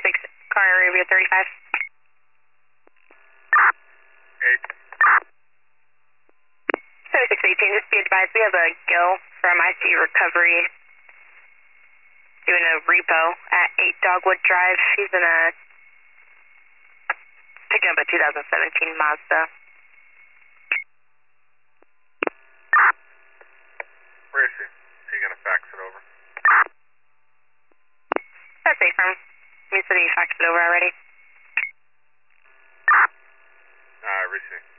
6, car Arabia 35. 7618, just be advised, we have a Gil from IC Recovery doing a repo at 8 Dogwood Drive. He's in picking up a 2017 Mazda. Where is he? Is he going to fax it over? That's safe from. You said he faxed it over already. Receiving.